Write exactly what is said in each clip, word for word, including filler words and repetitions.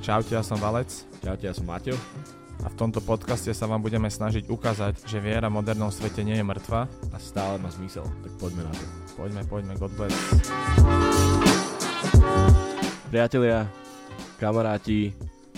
Čaute, ja som Valec. Čaute, ja som Maťo. A v tomto podcaste sa vám budeme snažiť ukázať, že viera v modernom svete nie je mŕtva. A stále má zmysel, tak poďme na to. Poďme, poďme, God bless. Priatelia, kamaráti,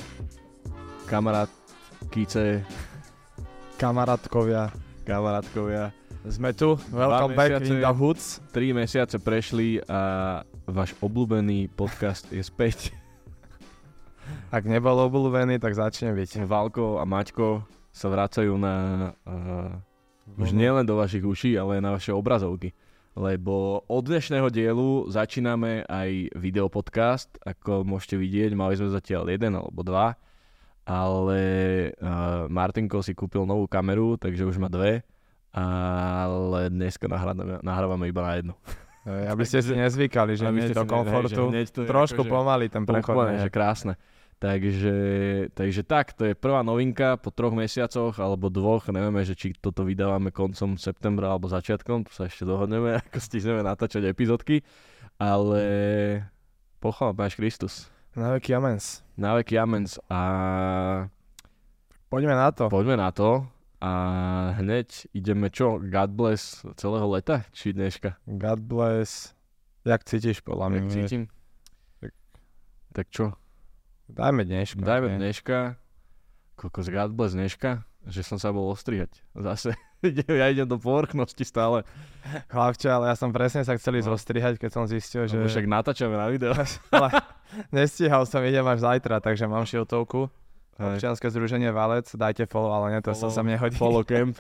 kamarátkice, Kamarátkovia, kamarátkovia. sme tu, welcome back in the hoods. Tri mesiace prešli a váš obľúbený podcast je späť. Ak nebol obľúbený, tak začne byť. Valko a Maťko sa vracajú na uh, už nielen do vašich uší, ale na vaše obrazovky. Lebo od dnešného dielu začíname aj videopodcast. Ako môžete vidieť, mali sme zatiaľ jeden alebo dva. Ale uh, Martinko si kúpil novú kameru, takže už má dve. Ale dneska nahrávame, nahrávame iba na jednu. Aby ste si nezvykali, že hneď do komfortu. Ne, to trošku akože, pomaly ten prechod. Úplne, že krásne. Takže, takže tak, to je prvá novinka po troch mesiacoch alebo dvoch. Nevieme, že či toto vydávame koncom septembra alebo začiatkom. Tu sa ešte dohodneme, ako stihneme natáčať epizódky. Ale pochvala Páš Kristus. Na veky amens. Na veky amens. A poďme na to. Poďme na to. A hneď ideme čo? God bless celého leta? Či dneška? God bless. Jak cítiš podľa mňa? Jak cítim? Tak, tak čo? Dajme dneška. Dajme okay. dneška. Koľko z God bless dneška? Že som sa bol ostrihať. Zase. Ja idem do povrchnosti stále. Chlapče, ale ja som presne sa chcel ísť no. ostrihať, keď som zistil, že... No, však natáčame na video. Ale nestíhal som, idem až zajtra, takže mám šiltovku. Občianske združenie Valec, dajte follow, ale nie, to follow, sa sem nehodí. Follow camp.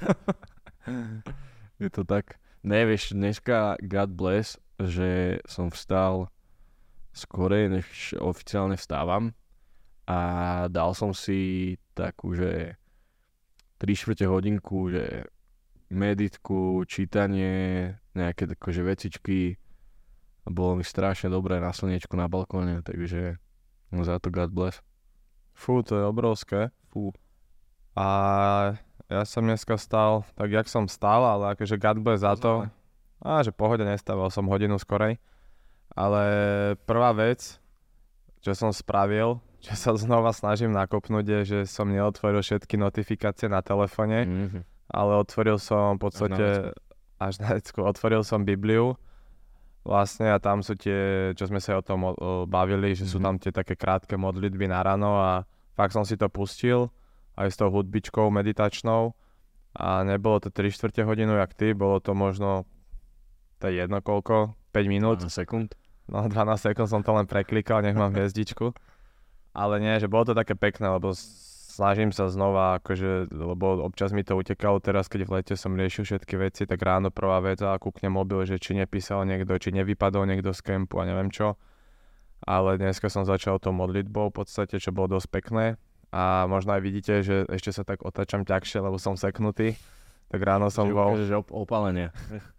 Je to tak. Nevieš, dneska God bless, že som vstal skorej, než oficiálne vstávam a dal som si takú, že tri štvrte hodinku, že meditku, čítanie, nejaké takože vecičky a bolo mi strašne dobré na slniečku na balkóne, takže no za to God bless. Fú, to je obrovské. Fú. A ja som dneska stal, tak jak som stal, ale akože God bless za to. A že pohode, nestával som hodinu skorej. Ale prvá vec, čo som spravil, čo sa znova snažím nakopnúť, je, že som neotvoril všetky notifikácie na telefóne, mm-hmm. ale otvoril som v podstate až na vecku, otvoril som Bibliu. Vlastne a tam sú tie, čo sme sa o tom o, o, bavili, že mm-hmm. sú tam tie také krátke modlitby na ráno a fakt som si to pustil aj s tou hudbičkou meditačnou a nebolo to tri štvrte hodinu jak ty, bolo to možno to je jedno koľko, päť minút. dvanásť sekúnd. No dvanásť sekúnd som to len preklikal, nech mám hviezdičku. Ale nie, že bolo to také pekné, lebo snažím sa znova, akože, lebo občas mi to utekalo teraz, keď v lete som riešil všetky veci, tak ráno prvá vec a kúknem mobil, že či nepísal niekto, či nevypadol niekto z kempu a neviem čo. Ale dneska som začal tou modlitbou v podstate, čo bolo dosť pekné. A možno aj vidíte, že ešte sa tak otáčam ťažšie, lebo som seknutý. Tak ráno som že bol... Že op- opálenie.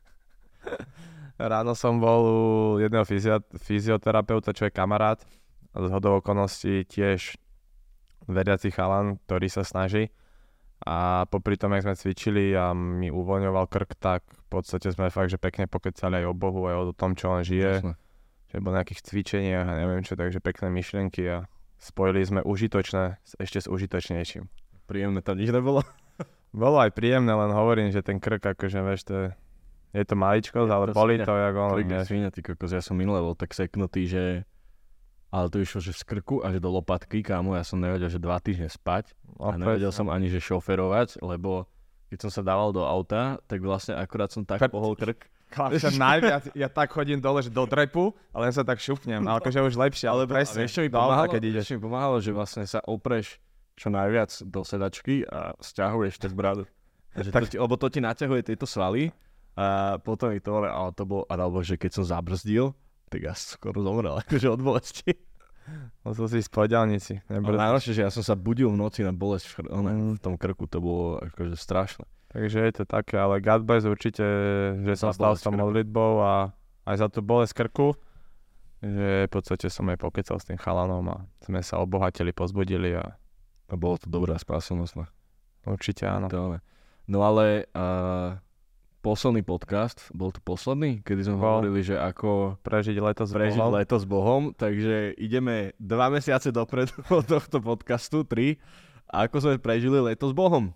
Ráno som bol u jedného fyzio- fyzioterapeuta, čo je kamarát. A z hodou okolností tiež veriaci chalan, ktorý sa snaží. A popri tom, jak sme cvičili a mi uvoľňoval krk, tak v podstate sme fakt, že pekne pokecali aj o Bohu, aj o tom, čo on žije. Jasne. Že bol nejakých cvičeniach a neviem čo, takže pekné myšlienky a spojili sme užitočné ešte s užitočnejším. Príjemné tam nič nebolo? Bolo aj príjemné, len hovorím, že ten krk, akože vieš, to je... Je to maličkosť, ale boli to, jak on... Krk je svíňa, ty kokos, ja som minule bol tak seknutý, že... Ale to išlo, že z krku až do lopatky, kámo, ja som nevedel, že dva týždne spať. A nevedel som ani, že šoferovať, lebo keď som sa dával do auta, tak vlastne akurát som tak pohol krk. Chlapče, najviac, ja tak chodím dole, že do drepu, a len sa tak šupnem, ale akože už lepšie, ale presne. Vieš, čo mi pomáhalo? Keď ideš. Mi pomáhalo, že vlastne sa opreš čo najviac do sedačky a sťahuješ ten bradu. Tak... To ti, lebo to ti naťahuje tieto svaly. A potom i to, ale to bolo, alebo že keď som zabrzdil, tak ja skoro zomrel, akože od bolesti. No to si spodialnici. Najhoršie, že ja som sa budil v noci na bolesť v, chr- ne, v tom krku, to bolo akože strašné. Takže je to také, ale God bless určite, že som stal s tou modlitbou a aj za tú bolesť krku, že v podstate som aj pokecal s tým chalanom a sme sa obohatili, pozbudili a... A bolo to dobrá spásilnosť. Určite áno. No ale... Uh... posledný podcast, bol to posledný, kedy sme Bol. hovorili, že ako Prežiť leto s prežiť Bohom. leto s Bohom, takže ideme dva mesiace dopredu od tohto podcastu, tri. A ako sme prežili leto s Bohom?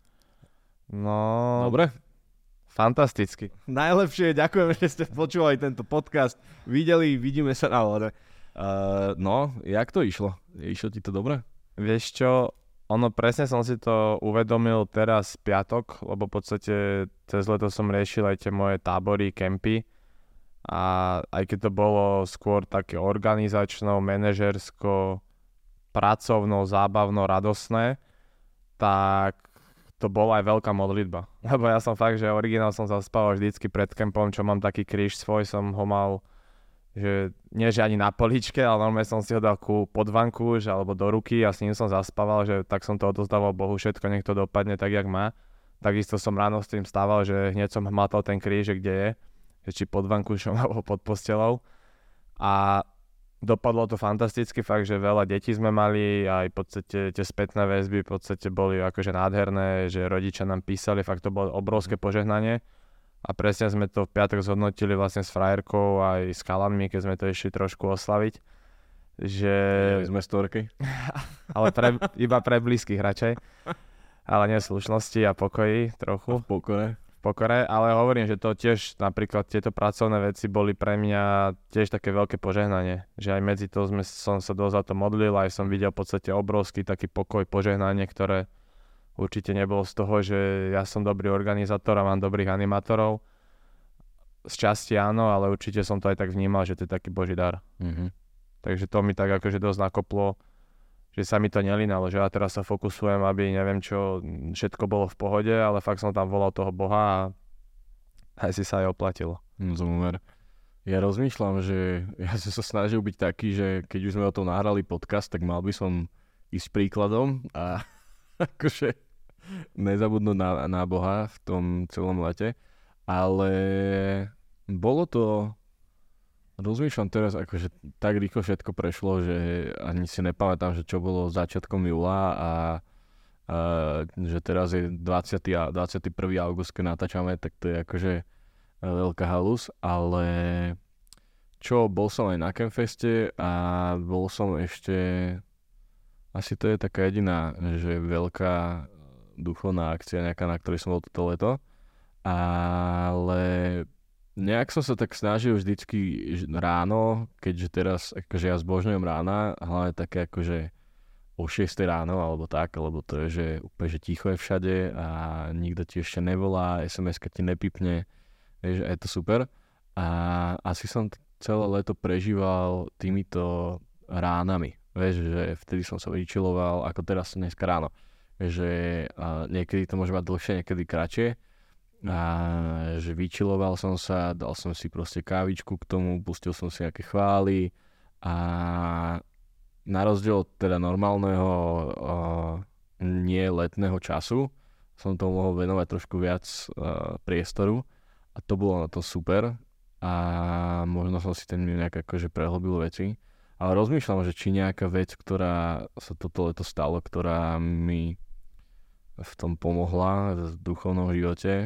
No, Dobre? fantasticky. Najlepšie, ďakujem, že ste počúvali tento podcast. Videli, vidíme sa na vode. Uh, no, jak to išlo? Išlo ti to dobre? Vieš čo, ono presne som si to uvedomil teraz v piatok, lebo v podstate cez leto som riešil aj tie moje tábory, kempy. A aj keď to bolo skôr také organizačno, manažersko, pracovno, zábavno, radosné, tak to bola aj veľká modlitba. Lebo ja som fakt, že originál som zaspával vždycky pred kempom, čo mám taký kríž svoj, som ho mal, že nie že ani na poličke, ale normálne som si ho dal ku podvanku, že alebo do ruky a s ním som zaspával, že tak som to odozdával Bohu, všetko nech to dopadne tak, jak má. Takisto som ráno s tým stával, že hneď som hmatal ten kríž, kde je, že či pod vankušom alebo pod postelou. A dopadlo to fantasticky, fakt, že veľa detí sme mali, aj v podstate tie spätné väzby v podstate boli akože nádherné, že rodičia nám písali, fakt to bolo obrovské požehnanie. A presne sme to v piatok zhodnotili vlastne s frajerkou aj s chalanmi, keď sme to išli trošku oslaviť. Že... Sme storky. Ale pre, iba pre blízkych radšej. Ale nie slušnosti a pokoji trochu. V pokore. pokore, ale hovorím, že to tiež napríklad tieto pracovné veci boli pre mňa tiež také veľké požehnanie, že aj medzi to sme, som sa dosť za to modlil, aj som videl v podstate obrovský taký pokoj, požehnanie, ktoré určite nebolo z toho, že ja som dobrý organizátor a mám dobrých animátorov. Z časti áno, ale určite som to aj tak vnímal, že to je taký Boží dar. Mm-hmm. Takže to mi tak akože dosť nakoplo, že sa mi to nelínalo, že ja teraz sa fokusujem, aby neviem čo, všetko bolo v pohode, ale fakt som tam volal toho Boha a aj si sa aj oplatilo. No zomer. Ja rozmýšľam, že ja som sa snažil byť taký, že keď už sme o tom nahrali podcast, tak mal by som ísť príkladom a akože nezabudnúť na, na Boha v tom celom lete. Ale bolo to... Rozmýšľam teraz, akože tak rýchlo všetko prešlo, že ani si nepamätám, že čo bolo začiatkom júla a, a že teraz je dvadsiateho a dvadsiateho prvého august, keď natáčame, tak to je akože veľká halus, ale čo, bol som aj na Campfeste a bol som ešte, asi to je taká jediná, že veľká duchovná akcia nejaká, na ktorej som bol toto leto, ale nejak som sa tak snažil vždycky ráno, keďže teraz akože ja zbožňujem rána, hlavne také akože o šiestej ráno alebo tak, lebo to je, že úplne že ticho je všade a nikto ti ešte nevolá, es em eska ti nepipne, vieš, a je to super. A asi som celé leto prežíval týmito ránami, vieš, že vtedy som sa vyčiloval, ako teraz dneska ráno, že niekedy to môže mať dlhšie, niekedy kratšie. A že vyčiloval som sa, dal som si proste kávičku k tomu, pustil som si nejaké chvály a na rozdiel od teda normálneho uh, nie letného času som tomu mohol venovať trošku viac uh, priestoru a to bolo na to super a možno som si ten nejak akože prehlbil veci, ale rozmýšľam, že či nejaká vec, ktorá sa toto leto stalo, ktorá mi v tom pomohla v duchovnom živote,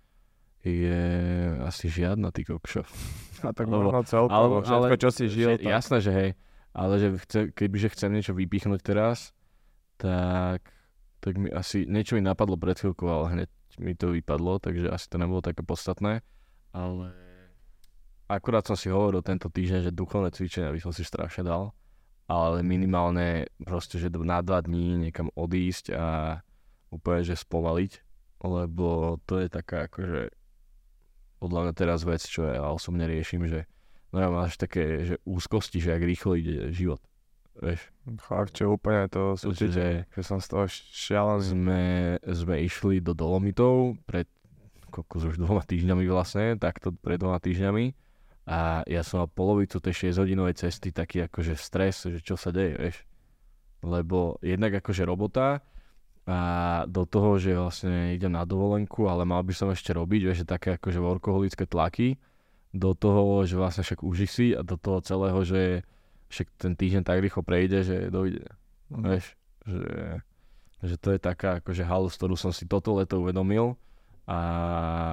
je asi žiadna, ty kokšo. A tak možno celkovo, ale, všetko, ale, čo si žil. že, tak... Jasné, že hej, ale že chce, kebyže chcem niečo vypichnúť teraz, tak, tak mi asi, niečo mi napadlo pred chvíľkou, ale hneď mi to vypadlo, takže asi to nebolo také podstatné, ale akurát som si hovoril tento týždeň, že duchovné cvičenia by som si strašne dal, ale minimálne proste, že na dva dní niekam odísť a úplne, že spomaliť, lebo to je taká akože podľa mňa teraz vec, čo ja osobne riešim, že no ja máš také, že úzkosti, že jak rýchlo ide život, vieš. Fakt, čo úplne to súčite, že, že som z toho šialený. Sme, sme išli do Dolomitov pred kokos už dvoma týždňami vlastne, takto pred dvoma týždňami a ja som mal polovicu tej šesťhodinovej cesty taký akože stres, že čo sa deje, vieš. Lebo jednak akože robota a do toho, že vlastne idem na dovolenku, ale mal by som ešte robiť, vieš, že také akože workoholické tlaky, do toho, že vlastne však uži si a do toho celého, že však ten týždeň tak rýchlo prejde, že dojde, mm. vieš, že, že to je taká akože halus, ktorú som si toto leto uvedomil a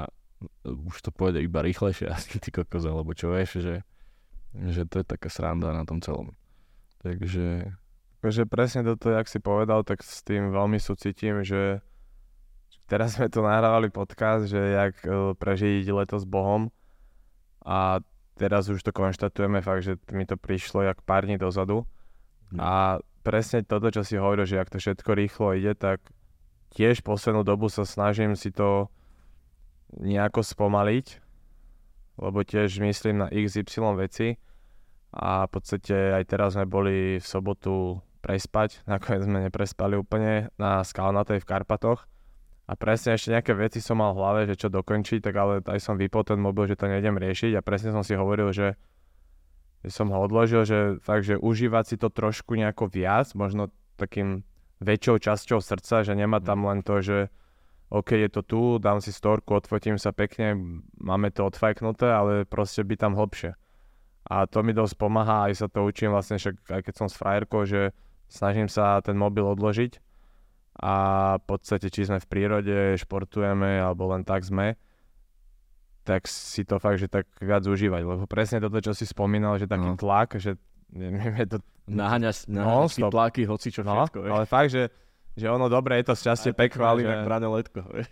už to pôjde iba rýchlejšie asi ty kokos, alebo čo vieš, že, že to je taká sranda na tom celom. Takže... Takže presne toto, jak si povedal, tak s tým veľmi súcitím, že teraz sme tu nahrávali podcast, že jak prežiť leto s Bohom a teraz už to konštatujeme fakt, že mi to prišlo jak pár dní dozadu. Hmm. A presne toto, čo si hovoril, že jak to všetko rýchlo ide, tak tiež poslednú dobu sa snažím si to nejako spomaliť, lebo tiež myslím na iks ypsilon veci a v podstate aj teraz sme boli v sobotu prespať, nakoniec sme neprespali úplne na Skalnatej v Karpatoch a presne ešte nejaké veci som mal v hlave, že čo dokončiť, tak ale aj som vypol ten mobil, že to nejdem riešiť a presne som si hovoril, že, že som ho odložil, že fakt, že užívať si to trošku nejako viac, možno takým väčšou časťou srdca, že nemá tam len to, že OK, je to tu, dám si storku, odfotím sa pekne, máme to odfajknuté, ale proste by tam hlbšie. A to mi dosť pomáha, aj sa to učím vlastne, však aj keď som s frajerkou, že snažím sa ten mobil odložiť a v podstate, či sme v prírode, športujeme, alebo len tak sme, tak si to fakt, že tak viac užívať, lebo presne toto, čo si spomínal, že taký no. tlak, že neviem, je to... Naháňať si tlaky, hoci čo všetko, no, ale fakt, že, že ono dobre, je to šťastie pekné, že... že... Bráňo letko, vieš.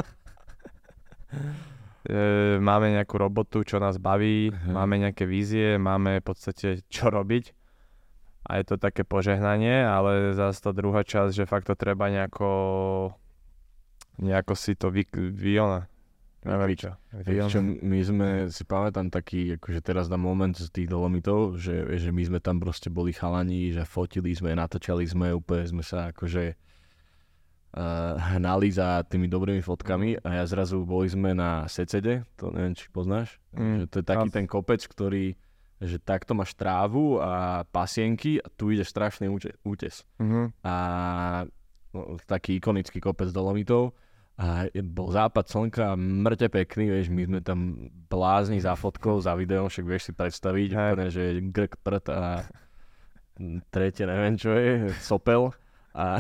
Máme nejakú robotu, čo nás baví, uh-huh. máme nejaké vízie, máme v podstate čo robiť a je to také požehnanie, ale zase tá druhá časť, že fakt to treba nejako nejako si to vy, vyona. Neviem čo. čo. My sme, si pamätám taký, akože teraz dám moment z tých Dolomitov, že, že my sme tam proste boli chalani, že fotili sme, natáčali sme, úplne sme sa akože Uh, hnali za tými dobrými fotkami a ja zrazu boli sme na Secede, to neviem, či poznáš, mm. že to je taký ten kopec, ktorý, že takto máš trávu a pasienky a tu ide strašný úte- útes. Mm-hmm. A no, taký ikonický kopec Dolomitov a bol západ slnka mŕte pekný, vieš, my sme tam blázni za fotkou, za videom, však vieš si predstaviť, úplne, že grk, prd a tretie neviem čo je, sopel a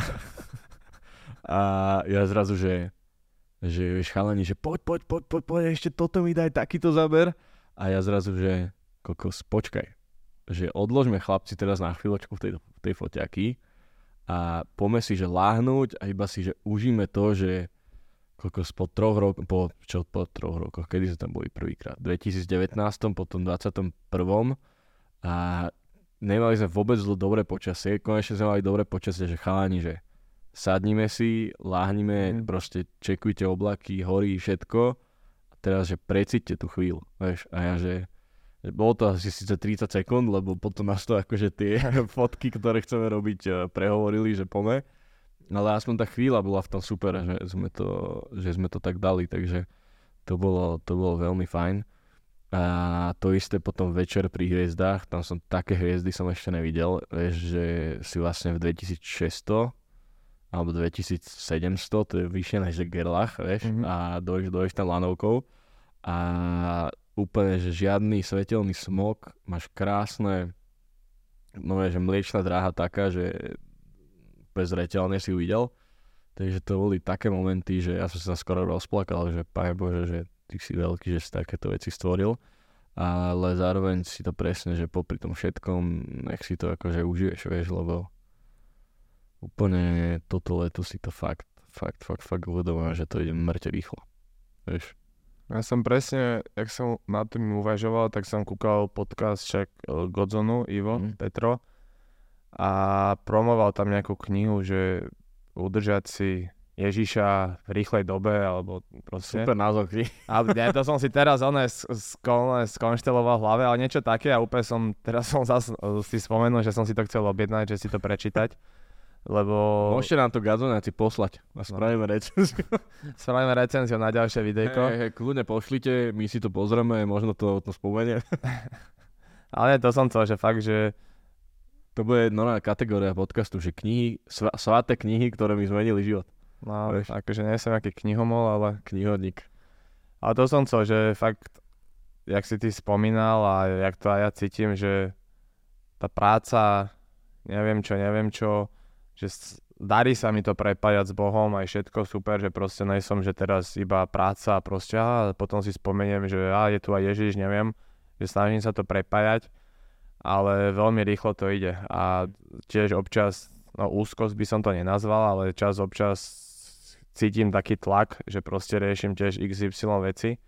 a ja zrazu, že, že vieš, chalani, že poď, poď, poď, poď, poď, ešte toto mi daj, takýto záber. A ja zrazu, že kokos, počkaj, že odložme chlapci teraz na chvíľočku v tej, v tej foťaky a poďme si, že láhnuť a iba si, že užíme to, že kokos po troch rokoch, po, čo po troch rokoch, kedy sme tam boli prvýkrát, v dvetisícdevätnásť, potom dvadsiatom prvom a nemali sme vôbec dobré počasie, konečne sme mali dobré počasie, že chalani, že sadnime si, láhnime, mm. proste čekujte oblaky, horí všetko a teraz, že precíťte tú chvíľu, vieš, a ja, že, že bolo to asi síce tridsať sekúnd, lebo potom nás to akože tie fotky, ktoré chceme robiť, prehovorili, že pome, ale aspoň tá chvíľa bola v tom super, že sme to, že sme to tak dali, takže to bolo, to bolo veľmi fajn a to isté potom večer pri hviezdách, tam som také hviezdy som ešte nevidel, vieš, že si vlastne v dvetisícšesťsto alebo dvetisícsedemsto, to je vyššie než Gerlach, vieš, mm-hmm. a dojš, dojš tam lanovkou a úplne, že žiadny svetelný smog, máš krásne, no že mliečná dráha taká, že bezreteľne si uvidel, takže to boli také momenty, že ja som sa skoro rozplakal, že Pane Bože, že ty si veľký, že si takéto veci stvoril, ale zároveň si to presne, že popri tom všetkom, nech si to akože užiješ, vieš, lebo úplne toto leto si to fakt, fakt, fakt, fakt uvedomujem, že to ide mŕte rýchlo. Vieš? Ja som presne, jak som nad tým uvažoval, tak som kúkal podcast však Godzonu, Ivo, mm. Petro a promoval tam nejakú knihu, že udržať si Ježiša v rýchlej dobe, alebo proste. Super názov knihy. A ja to som si teraz oné skon, skonšteloval v hlave, ale niečo také a úplne som, teraz som zase si spomenul, že som si to chcel objednať, že si to prečítať. Lebo... Môžete nám to Gazonáci poslať a spravíme recenziu. Spravíme recenziu na ďalšie videjko. Hej, hej, kľudne pošlite, my si to pozrieme, možno to, to spomenie. Ale to som chcel, že fakt, že... To bude normálna kategória podcastu, že knihy, sv- svaté knihy, ktoré mi zmenili život. No, akože nie som aký knihomol, ale... Knihodník. Ale to som chcel, že fakt, jak si ty spomínal a jak to aj ja cítim, že tá práca, neviem čo, neviem čo, že darí sa mi to prepájať s Bohom, aj všetko super, že proste nejsom, že teraz iba práca a proste a potom si spomeniem, že a je tu aj Ježiš, neviem, že snažím sa to prepájať, ale veľmi rýchlo to ide a tiež občas, no úzkosť by som to nenazval, ale čas občas cítim taký tlak, že proste riešim tiež iks ypsilon veci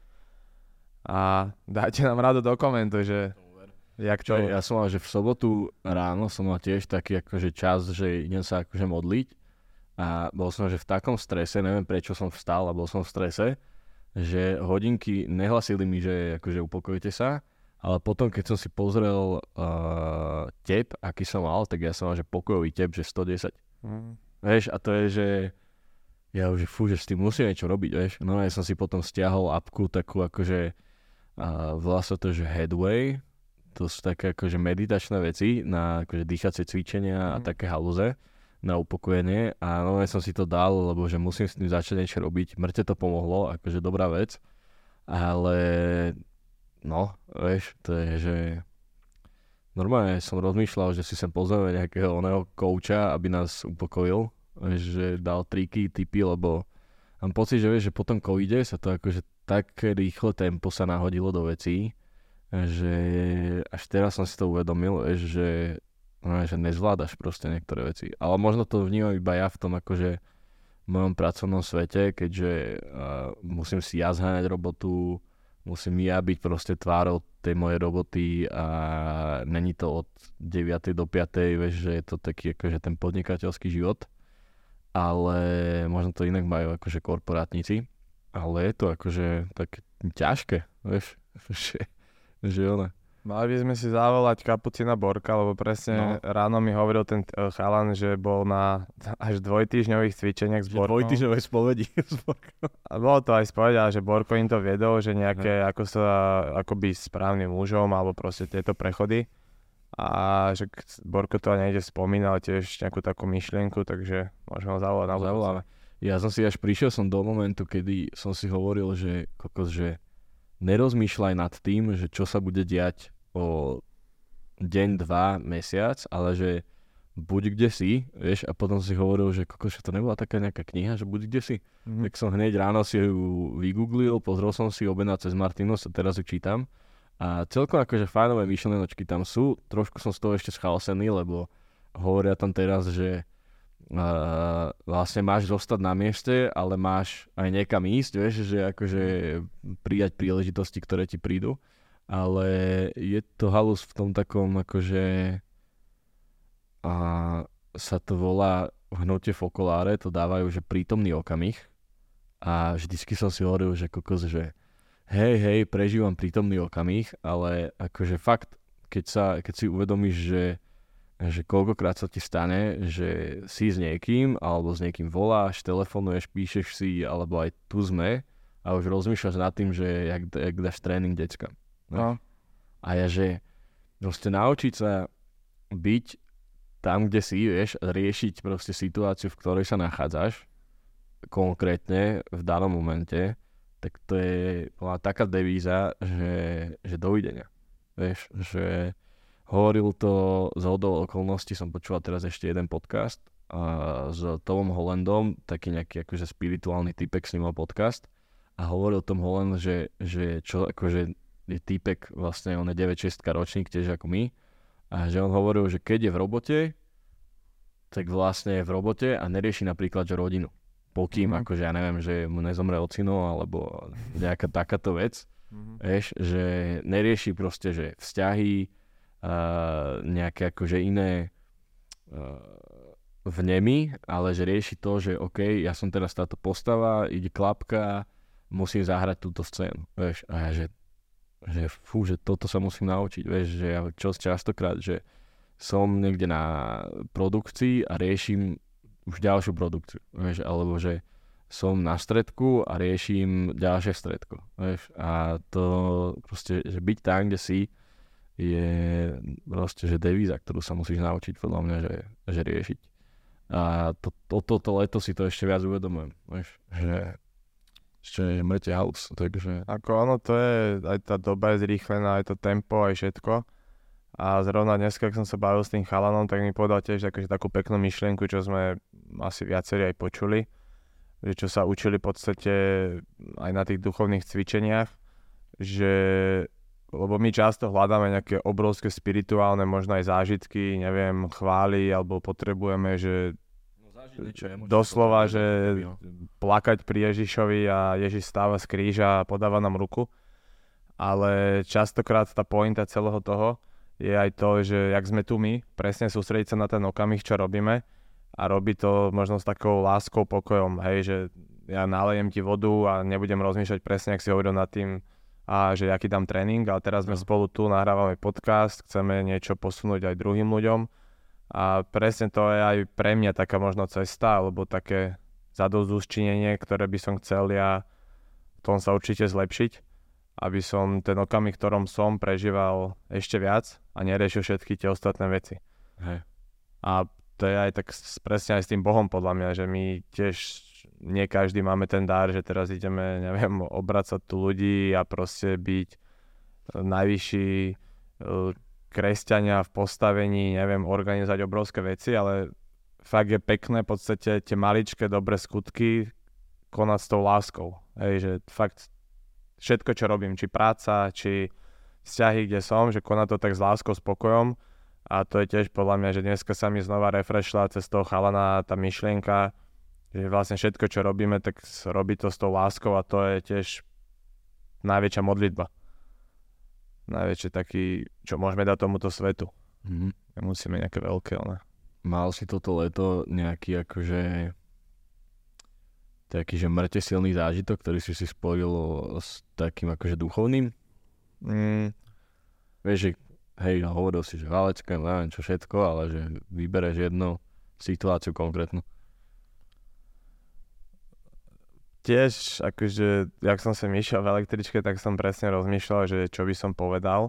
a dajte nám rado do komentu, že jak to... Ja som mal, že v sobotu ráno som mal tiež taký akože čas, že idem sa akože modliť a bol som že v takom strese, neviem prečo som vstal a bol som v strese, že hodinky nehlasili mi, že akože upokojte sa, ale potom keď som si pozrel uh, tep, aký som mal, tak ja som mal, že pokojový tep, že sto desať. Mm. Vieš, a to je, že ja už, fú, že s tým musím niečo robiť, vieš. No ja som si potom stiahol apku takú akože uh, volá sa to, že Headway. To sú také akože meditačné veci na akože dýchacie cvičenia a mm. také halúze na upokojenie a no ja som si to dal, lebo že musím s tým začať niečo robiť. Mŕte to pomohlo, akože dobrá vec, ale no, vieš, to je, že normálne som rozmýšľal, že si sem pozveme nejakého oného kouča, aby nás upokojil, vieš, že dal triky, tipy, lebo mám pocit, že vieš, že po tom covide sa to akože tak rýchlo tempo sa nahodilo do vecí, že až teraz som si to uvedomil, že, no, že nezvládaš proste niektoré veci. Ale možno to vnímam iba ja v tom akože v mojom pracovnom svete, keďže uh, musím si ja zháňať robotu, musím ja byť proste tvárou tej mojej roboty a není to od deviatej do piatej, vieš, že je to taký akože ten podnikateľský život. Ale možno to inak majú akože korporátnici. Ale je to akože tak ťažké, vieš, že že ona. Mali by sme si zavolať Kapucina Borka, lebo presne no. ráno mi hovoril ten chalan, že bol na až dvojtýždňových cvičeniach s Borkom. Dvojtýždňové spovedi s Borkom. A bolo to aj spoveď, že Borko im to viedol, že nejaké, no. ako sa, ako byť správnym mužom, alebo proste tieto prechody. A že Borko to nejde spomínal tiež nejakú takú myšlienku, takže môžeme ho zavolať na Zavoláme. Ja som si až prišiel som do momentu, kedy som si hovoril, že kokos, že nerozmýšľaj nad tým, že čo sa bude diať o deň, dva, mesiac, ale že buď kde si, vieš, a potom si hovoril, že kokos, to nebola taká nejaká kniha, že buď kde si. Mm-hmm. Tak som hneď ráno si ju vygooglil, pozrel som si Objednať cez Martinus a teraz ju čítam. A celkom akože fajnové myšlienočky tam sú, trošku som z toho ešte schalsený, lebo hovoria tam teraz, že Uh, vlastne máš zostať na mieste, ale máš aj niekam ísť, vieš, že akože prijať príležitosti, ktoré ti prídu, ale je to halus v tom takom akože a sa to volá hnutie fokoláre, to dávajú, že prítomný okamih a vždycky som si hovoril, že kokos, že hej, hej, prežívam prítomný okamih, ale akože fakt, keď sa, keď si uvedomíš, že že koľkokrát sa ti stane, že si s niekým, alebo s niekým voláš, telefonuješ, píšeš si, alebo aj tu sme a už rozmýšľaš nad tým, že jak, jak dáš tréning deckam. No. A ja, že proste naučiť sa byť tam, kde si, vieš, riešiť proste situáciu, v ktorej sa nachádzaš, konkrétne v danom momente, tak to je bola taká devíza, že, že dovidenia. Vieš, že hovoril to z hodou okolností, som počúval teraz ešte jeden podcast a s Tomom Hollandom, taký nejaký akože spirituálny typek s ním mal podcast a hovoril Tom Holland, že, že čo akože je typek, vlastne on je deväť šesť ročník tiež ako my a že on hovoril, že keď je v robote, tak vlastne je v robote a nerieši napríklad že rodinu. Pokým, mm-hmm. akože ja neviem, že mu nezomre ocino alebo nejaká takáto vec, mm-hmm. vieš, že nerieši proste, že vzťahy, Uh, nejaké akože iné uh, vnemy, ale že rieši to, že OK, ja som teraz táto postava, ide klapka, musím zahrať túto scénu, vieš, a ja, že, že fú, že toto sa musím naučiť, vieš, že ja čo častokrát, že som niekde na produkcii a riešim už ďalšiu produkciu, vieš, alebo že som na stredku a riešim ďalšie stredko, vieš, a to proste, že byť tam, kde si, je proste, že devíza, ktorú sa musíš naučiť podľa mňa, že, že riešiť. A to, to, toto leto si to ešte viac uvedomujem, vieš, že ešte je mŕte halus, takže... Ako ono, to je, aj tá doba je zrýchlená, aj to tempo, aj všetko. A zrovna dneska, keď som sa bavil s tým chalanom, tak mi povedal tiež akože takú peknú myšlienku, čo sme asi viacerí aj počuli, že čo sa učili v podstate aj na tých duchovných cvičeniach, že lebo my často hľadáme nejaké obrovské spirituálne, možno aj zážitky, neviem, chvály, alebo potrebujeme, že no, doslova, že plakať pri Ježišovi a Ježiš stáva z kríža a podáva nám ruku. Ale častokrát tá pointa celého toho je aj to, že jak sme tu my, presne sústrediť sa na ten okamih, čo robíme a robiť to možno s takou láskou, pokojom, hej, že ja nalejem ti vodu a nebudem rozmýšľať presne, ak si hovoril nad tým, a že aký dám tréning, ale teraz sme no. spolu tu, nahrávame podcast, chceme niečo posunúť aj druhým ľuďom a presne to je aj pre mňa taká možno cesta, alebo také zadosťučinenie, ktoré by som chcel ja v tom sa určite zlepšiť, aby som ten okamih, ktorom som, prežíval ešte viac a neriešil všetky tie ostatné veci. Hej. A to je aj tak presne aj s tým Bohom podľa mňa, že my tiež nie každý máme ten dar, že teraz ideme, neviem, obracať tu ľudí a proste byť najvyšší kresťania v postavení, neviem, organizovať obrovské veci, ale fakt je pekné v podstate tie maličké dobré skutky konať s tou láskou. Hej, že fakt všetko, čo robím, či práca, či vzťahy, kde som, že konať to tak s láskou, spokojom. A to je tiež podľa mňa, že dneska sa mi znova refreshla cez toho chalana tá myšlienka, že vlastne všetko, čo robíme, tak robí to s tou láskou a to je tiež najväčšia modlitba. Najväčšie taký, čo môžeme dať tomuto svetu. Mm-hmm. Nemusíme nejaké veľké, ale... Mal si toto leto nejaký akože taký, že mŕte silný zážitok, ktorý si si spojil s takým akože duchovným? Mm. Vieš, že hej, hovoril si, že Valecka, neviem čo všetko, ale že vybereš jednu situáciu konkrétnu. Tiež, akože, jak som sa išiel v električke, tak som presne rozmýšľal, že čo by som povedal.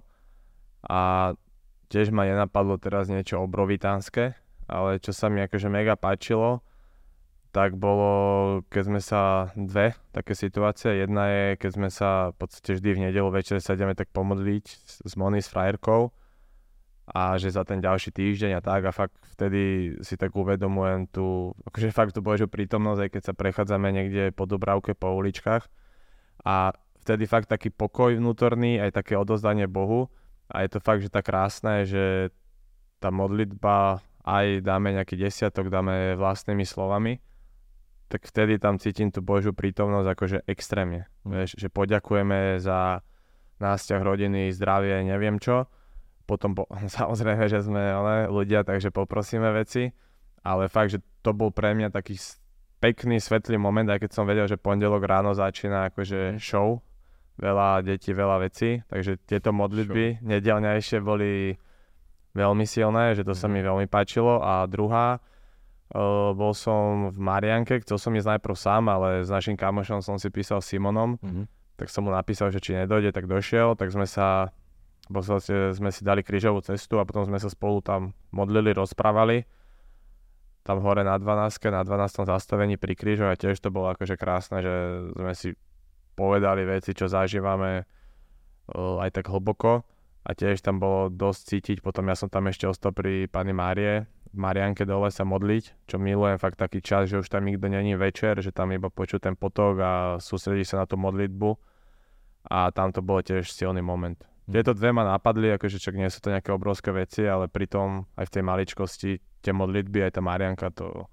A tiež ma nenapadlo teraz niečo obrovitánske, ale čo sa mi akože mega páčilo, tak bolo, keď sme sa dve také situácie. Jedna je, keď sme sa v podstate vždy v nedeľu večer sa ideme tak pomodliť s Moni, s frajerkou a že za ten ďalší týždeň a tak a fakt vtedy si tak uvedomujem tú, akože fakt tú Božiu prítomnosť, aj keď sa prechádzame niekde po Dubravke, po uličkách a vtedy fakt taký pokoj vnútorný, aj také odozdanie Bohu a je to fakt, že tak krásne, že tá modlitba aj dáme nejaký desiatok, dáme vlastnými slovami, tak vtedy tam cítim tú Božiu prítomnosť akože extrémne, mm. vieš, že poďakujeme za násťah rodiny, zdravie, neviem čo. Potom po, samozrejme, že sme ale, ľudia, takže poprosíme veci, ale fakt, že to bol pre mňa taký pekný, svetlý moment, aj keď som vedel, že pondelok ráno začína akože show, veľa detí, veľa vecí, takže tieto modlitby nedeľnejšie boli veľmi silné, že to sa mi veľmi páčilo. A druhá, uh, bol som v Marianke, chcel som ísť najprv sám, ale s našim kamošom som si písal Simonom, mm-hmm. tak som mu napísal, že či nedojde, tak došiel, tak sme sa Bo sme si dali krížovú cestu a potom sme sa spolu tam modlili, rozprávali. Tam hore na dvanástke, na dvanástom zastavení pri krížu a tiež to bolo akože krásne, že sme si povedali veci, čo zažívame aj tak hlboko. A tiež tam bolo dosť cítiť, potom ja som tam ešte ostal pri Pani Márie, v Marianke dole sa modliť, čo milujem fakt taký čas, že už tam nikto není večer, že tam iba počuť ten potok a sústredí sa na tú modlitbu. A tam to bolo tiež silný moment. Tieto dve ma napadli, akože čak nie sú to nejaké obrovské veci, ale pritom aj v tej maličkosti tie modlitby, aj tá Marianka, to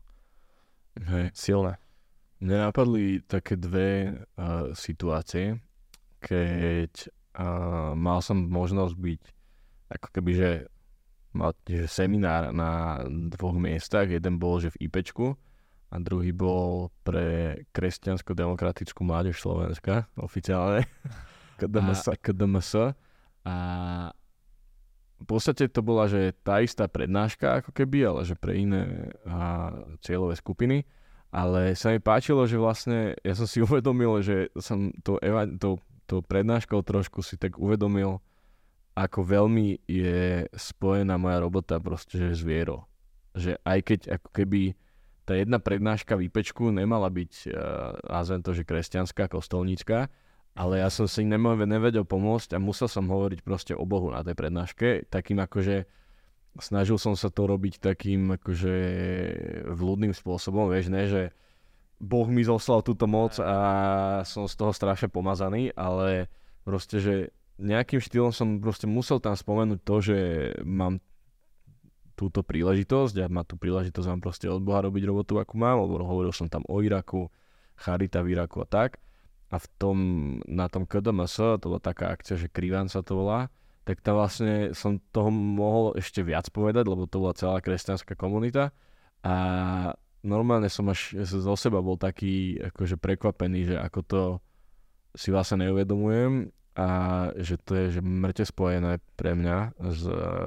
Hej. silné. Mne napadli také dve uh, situácie, keď uh, mal som možnosť byť ako keby, že mal že seminár na dvoch miestach. Jeden bol, že v IPčku a druhý bol pre Kresťansko-demokratickú mládež Slovenska, oficiálne. ká dé em es. ká dé em es. A v podstate to bola, že tá istá prednáška ako keby, ale že pre iné a, cieľové skupiny. Ale sa mi páčilo, že vlastne ja som si uvedomil, že som to, to, to prednáškou trošku si tak uvedomil, ako veľmi je spojená moja robota proste, že s vierou. Že aj keď ako keby tá jedna prednáška v IPčku nemala byť, nazvem to, že kresťanská, kostolnícka, ale ja som si nevedel pomôcť a musel som hovoriť proste o Bohu na tej prednáške, takým akože snažil som sa to robiť takým akože vľúdnym spôsobom, vieš, ne, že Boh mi zoslal túto moc a som z toho strašne pomazaný, ale proste, že nejakým štýlom som proste musel tam spomenúť to, že mám túto príležitosť a má tú príležitosť mám proste od Boha robiť robotu, akú mám, lebo hovoril som tam o Iraku, charita v Iraku a tak. A v tom, na tom ká dé em es, to bola taká akcia, že Krivan sa to volá, tak tam vlastne som toho mohol ešte viac povedať, lebo to bola celá kresťanská komunita a normálne som až zo seba bol taký akože prekvapený, že ako to si vlastne neuvedomujem a že to je že mŕte spojené pre mňa z,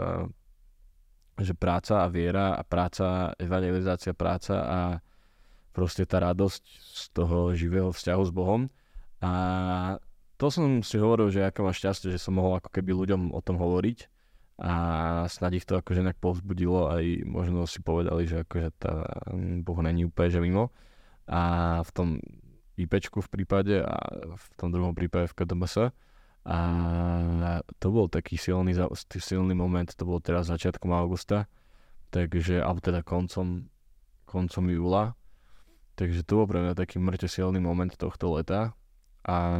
že práca a viera a práca, evangelizácia, práca a proste tá radosť z toho živého vzťahu s Bohom. A to som si hovoril, že aké mám šťastie, že som mohol ako keby ľuďom o tom hovoriť a snad ich to akože nejak povzbudilo, aj možno si povedali, že akože tá Boh není úplne že mimo. A v tom IPčku v prípade a v tom druhom prípade v ká dé em es. A to bol taký silný, silný moment, to bolo teraz začiatkom augusta, takže, alebo teda koncom, koncom júla. Takže to bol pre mňa taký mŕte silný moment tohto leta. A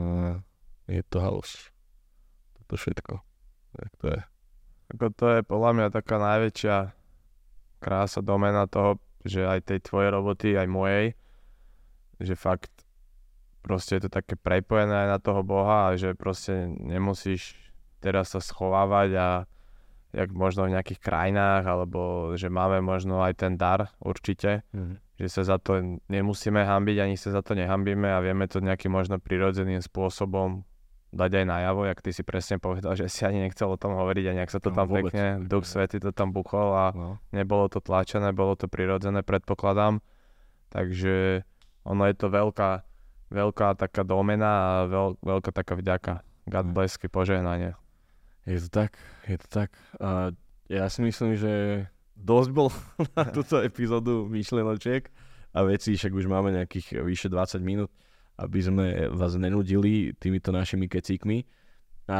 je to halus. Toto všetko. Tak to je. Ako to je podľa mňa taká najväčšia krása domena toho, že aj tej tvojej roboty, aj mojej, že fakt proste je to také prepojené aj na toho Boha a že proste nemusíš teraz sa schovávať a jak možno v nejakých krajinách, alebo že máme možno aj ten dar určite, mm-hmm. že sa za to nemusíme hanbiť, ani sa za to nehambíme a vieme to nejakým možno prirodzeným spôsobom dať aj najavo, jak ty si presne povedal, že si ani nechcel o tom hovoriť a nejak sa to no, tam vôbec. Pekne, Duch Svätý to tam buchol a no. nebolo to tlačené, bolo to prirodzené, predpokladám. Takže ono je to veľká, veľká taká domena a veľ, veľká taká vďaka. God bless, požehnanie. Je to tak, je to tak. A ja si myslím, že dosť bol na túto epizódu myšlienočiek a vecí, však už máme nejakých vyše dvadsať minút, aby sme vás nenudili týmito našimi kecíkmi. A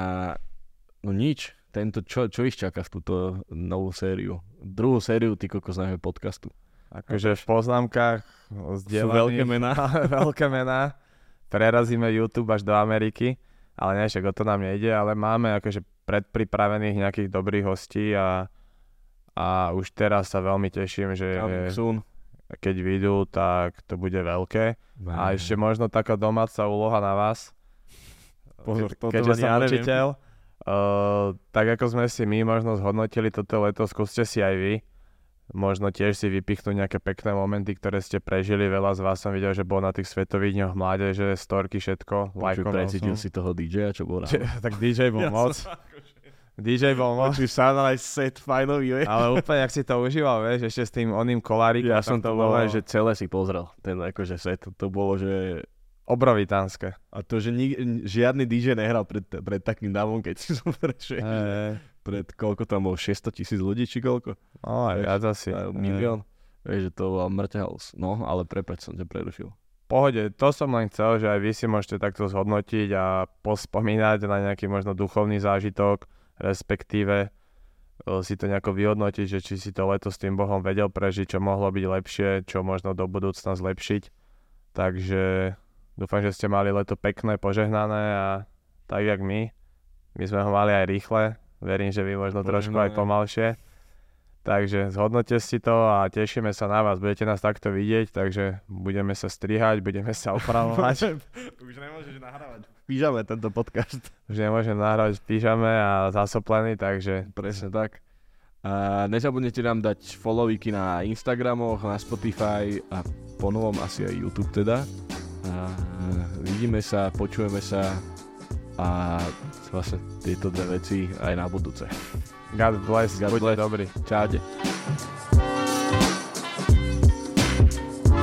no nič, tento, čo, čo ich čaká v túto novú sériu? Druhú sériu, ty kokos nášho podcastu. Akože v poznámkach sú veľké mená. veľké mená. Prerazíme YouTube až do Ameriky. Ale nie, však o to nám nejde, ale máme akože predpripravených nejakých dobrých hostí a, a už teraz sa veľmi teším, že keď vyjdú, tak to bude veľké. Wow. A ešte možno taká domáca úloha na vás, Pozor, Ke, keďže som ja učiteľ, uh, tak ako sme si my možno zhodnotili toto leto, skúste si aj vy. Možno tiež si vypichnúť nejaké pekné momenty, ktoré ste prežili. Veľa z vás som videl, že bol na tých svetových dňoch mládeže, storky, všetko. Počuť, precítil si toho dý džeja, čo bol ráno? Tak dý džej bol ja moc. dý džej bol moc. Počuť, sám aj set fajnový, ale úplne, ak si to užíval, vieš, ešte s tým oným kolárikom. Ja som to bol, že celé si pozrel, ten akože set. To bolo, že obrovitánske. A to, že ni- žiadny dý džej nehral pred, pred takým dávom, keď si zober, že hey. Pred koľko tam bol, šesťsto tisíc ľudí, či koľko? No aj viac asi. Milión. Vieš, že to bol mŕťahalus. No, ale prepáč, som ťa prerušil. Pohode, to som len chcel, že aj vy si môžete takto zhodnotiť a pospomínať na nejaký možno duchovný zážitok, respektíve si to nejako vyhodnotiť, že či si to leto s tým Bohom vedel prežiť, čo mohlo byť lepšie, čo možno do budúcna zlepšiť. Takže dúfam, že ste mali leto pekné, požehnané a tak jak my. My sme ho mali aj rýchle. Verím, že vy možno trošku aj pomalšie. Takže zhodnote si to a tešíme sa na vás. Budete nás takto vidieť, takže budeme sa strihať, budeme sa opravovať. Už nemôžeš nahrávať v pyžame tento podcast. Už nemôžem nahrávať v pyžame a zasoplený, takže... Presne tak. A nezabudnite nám dať followiky na Instagramoch, na Spotify a ponovom asi aj YouTube teda. A vidíme sa, počujeme sa a vlastne tieto dve veci aj na budúce. God bless, God buďte bless. dobrý. Čaute.